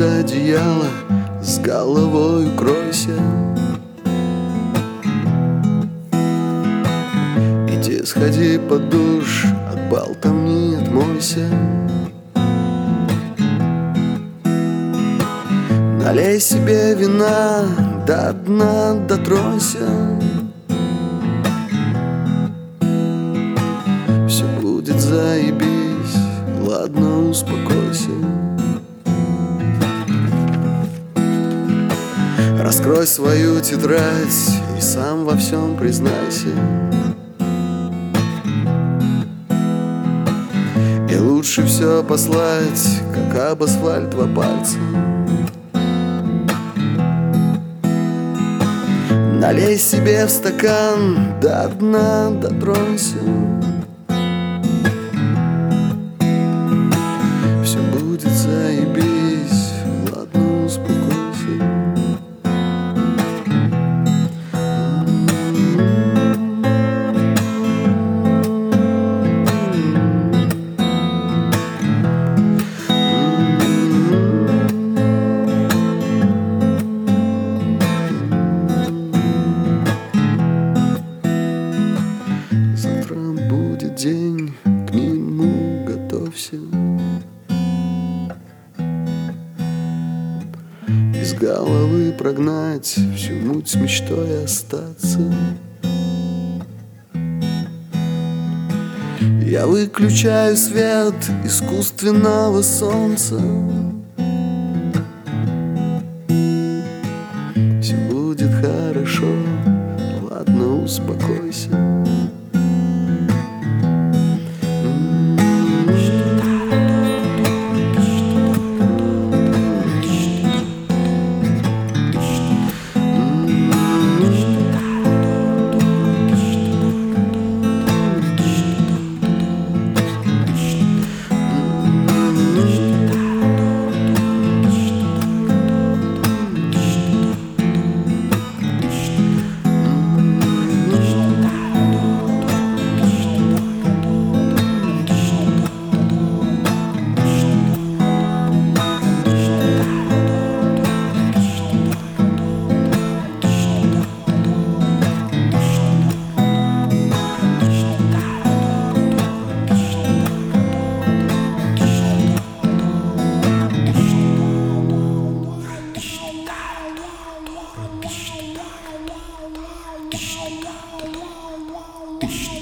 под одеяло, с головой укройся. Иди сходи под душ, от болтовни отмойся. Налей себе вина, до дна дотронься. Все будет заебись, ладно, успокойся. Раскрой свою тетрадь и сам во всем признайся. И лучше все послать, как об асфальт два пальца. Налей себе в стакан, до дна дотронься. Все будет заебись, ладно, успокойся. Завтра будет день, к нему готовься. Из головы прогнать всю муть с мечтой остаться. Я выключаю свет искусственного солнца. Все будет хорошо, ладно, успокойся. Тыщ.